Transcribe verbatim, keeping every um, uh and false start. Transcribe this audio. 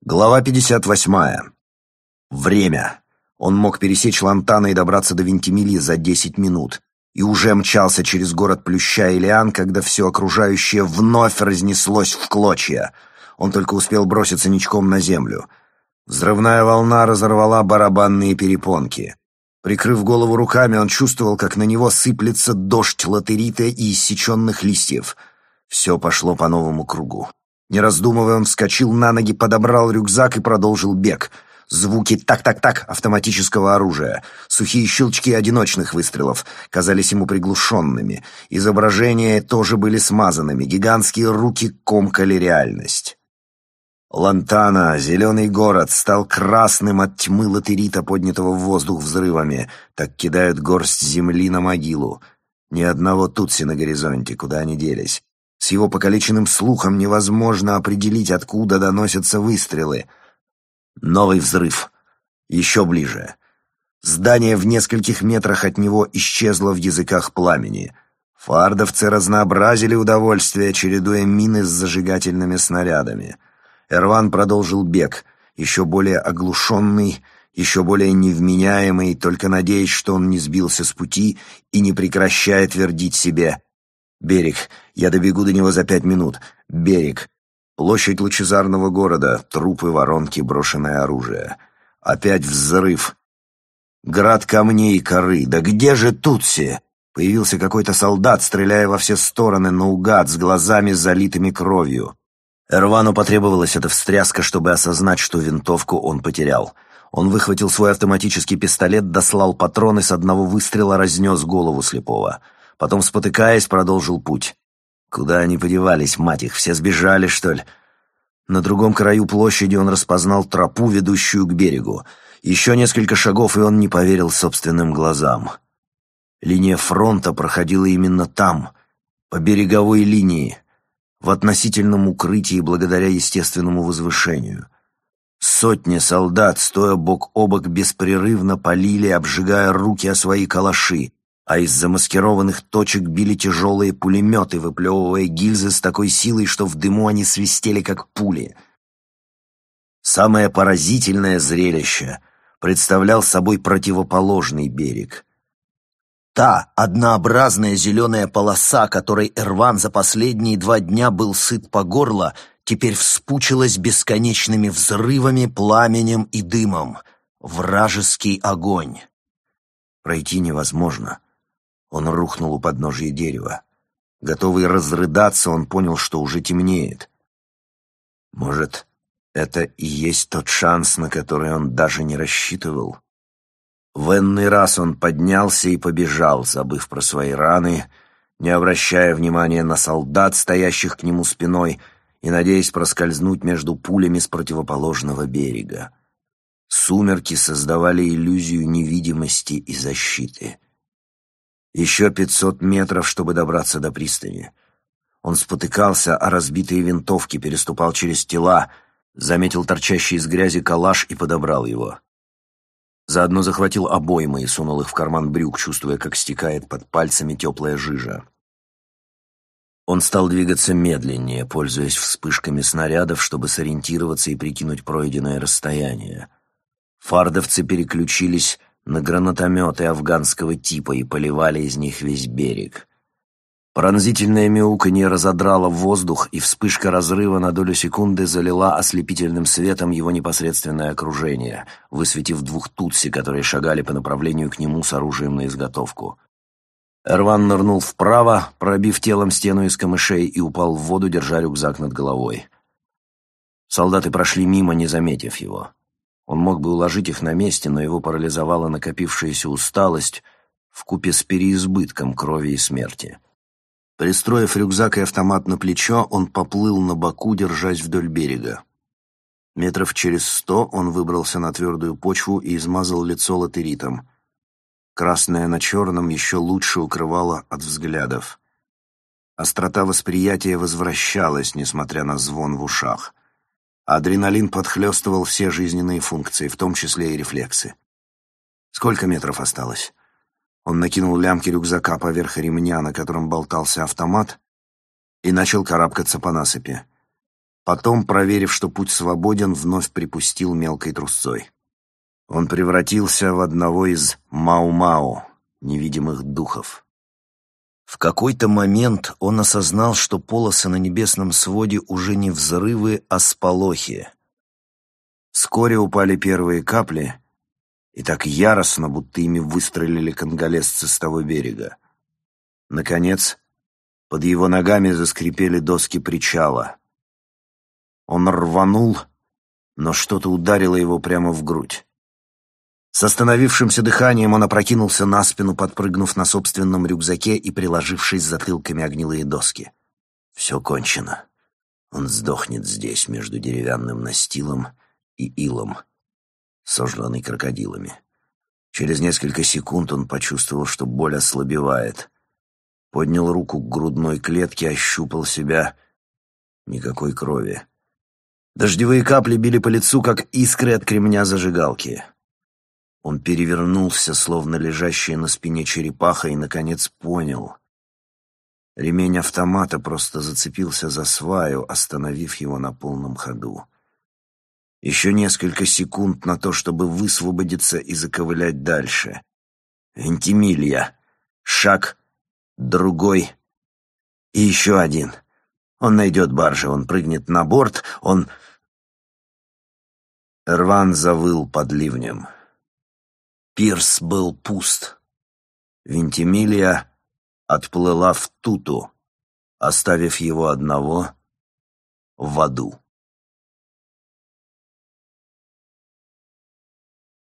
Глава пятьдесят восьмая. Время. Он мог пересечь Лантана и добраться до Вентимилии за десять минут. И уже мчался через город Плюща и Лиан, когда все окружающее вновь разнеслось в клочья. Он только успел броситься ничком на землю. Взрывная волна разорвала барабанные перепонки. Прикрыв голову руками, он чувствовал, как на него сыплется дождь латерита и иссеченных листьев. Все пошло по новому кругу. Не раздумывая, он вскочил на ноги, подобрал рюкзак и продолжил бег. Звуки «так-так-так» автоматического оружия, сухие щелчки одиночных выстрелов казались ему приглушенными. Изображения тоже были смазанными, гигантские руки комкали реальность. Лантана, зеленый город, стал красным от тьмы латерита, поднятого в воздух взрывами. Так кидают горсть земли на могилу. Ни одного тутси на горизонте, куда они делись. С его покалеченным слухом невозможно определить, откуда доносятся выстрелы. Новый взрыв. Еще ближе. Здание в нескольких метрах от него исчезло в языках пламени. Фардовцы разнообразили удовольствие, чередуя мины с зажигательными снарядами. Эрван продолжил бег, еще более оглушенный, еще более невменяемый, только надеясь, что он не сбился с пути и не прекращая твердить себе: «Берег. Я добегу до него за пять минут. Берег. Площадь лучезарного города. Трупы, воронки, брошенное оружие. Опять взрыв. Град камней и коры. Да где же Тутси?» Появился какой-то солдат, стреляя во все стороны, наугад, с глазами залитыми кровью. Эрвану потребовалась эта встряска, чтобы осознать, что винтовку он потерял. Он выхватил свой автоматический пистолет, дослал патроны, с одного выстрела разнес голову слепого. Потом, спотыкаясь, продолжил путь. Куда они подевались, мать их, все сбежали, что ли? На другом краю площади он распознал тропу, ведущую к берегу. Еще несколько шагов, и он не поверил собственным глазам. Линия фронта проходила именно там, по береговой линии, в относительном укрытии благодаря естественному возвышению. Сотни солдат, стоя бок о бок, беспрерывно полили, обжигая руки о свои калаши, а из замаскированных точек били тяжелые пулеметы, выплевывая гильзы с такой силой, что в дыму они свистели, как пули. Самое поразительное зрелище представлял собой противоположный берег. Та однообразная зеленая полоса, которой Эрван за последние два дня был сыт по горло, теперь вспучилась бесконечными взрывами, пламенем и дымом. Вражеский огонь. Пройти невозможно. Он рухнул у подножия дерева. Готовый разрыдаться, он понял, что уже темнеет. Может, это и есть тот шанс, на который он даже не рассчитывал? В энный раз он поднялся и побежал, забыв про свои раны, не обращая внимания на солдат, стоящих к нему спиной, и надеясь проскользнуть между пулями с противоположного берега. Сумерки создавали иллюзию невидимости и защиты. Еще пятьсот метров, чтобы добраться до пристани. Он спотыкался о разбитые винтовки, переступал через тела, заметил торчащий из грязи калаш и подобрал его. Заодно захватил обоймы и сунул их в карман брюк, чувствуя, как стекает под пальцами теплая жижа. Он стал двигаться медленнее, пользуясь вспышками снарядов, чтобы сориентироваться и прикинуть пройденное расстояние. Фардовцы переключились на гранатометы афганского типа и поливали из них весь берег. Пронзительное мяуканье разодрало воздух, и вспышка разрыва на долю секунды залила ослепительным светом его непосредственное окружение, высветив двух тутси, которые шагали по направлению к нему с оружием на изготовку. Эрван нырнул вправо, пробив телом стену из камышей, и упал в воду, держа рюкзак над головой. Солдаты прошли мимо, не заметив его. Он мог бы уложить их на месте, но его парализовала накопившаяся усталость вкупе с переизбытком крови и смерти. Пристроив рюкзак и автомат на плечо, он поплыл на боку, держась вдоль берега. Метров через сто он выбрался на твердую почву и измазал лицо латеритом. Красное на черном еще лучше укрывало от взглядов. Острота восприятия возвращалась, несмотря на звон в ушах. Адреналин подхлестывал все жизненные функции, в том числе и рефлексы. Сколько метров осталось? Он накинул лямки рюкзака поверх ремня, на котором болтался автомат, и начал карабкаться по насыпи. Потом, проверив, что путь свободен, вновь припустил мелкой трусцой. Он превратился в одного из Мау-Мау, невидимых духов. В какой-то момент он осознал, что полосы на небесном своде уже не взрывы, а сполохи. Вскоре упали первые капли, и так яростно, будто ими выстрелили конголезцы с того берега. Наконец, под его ногами заскрипели доски причала. Он рванул, но что-то ударило его прямо в грудь. С остановившимся дыханием он опрокинулся на спину, подпрыгнув на собственном рюкзаке и приложившись затылками о гнилые доски. Все кончено. Он сдохнет здесь, между деревянным настилом и илом, сожженный крокодилами. Через несколько секунд он почувствовал, что боль ослабевает. Поднял руку к грудной клетке, ощупал себя. Никакой крови. Дождевые капли били по лицу, как искры от кремня зажигалки. Он перевернулся, словно лежащая на спине черепаха, и, наконец, понял. Ремень автомата просто зацепился за сваю, остановив его на полном ходу. Еще несколько секунд на то, чтобы высвободиться и заковылять дальше. Вентимилья. Шаг, другой и еще один. Он найдет баржу, он прыгнет на борт, он... Рван завыл под ливнем. Пирс был пуст. Вентимилья отплыла в Туту, оставив его одного в аду.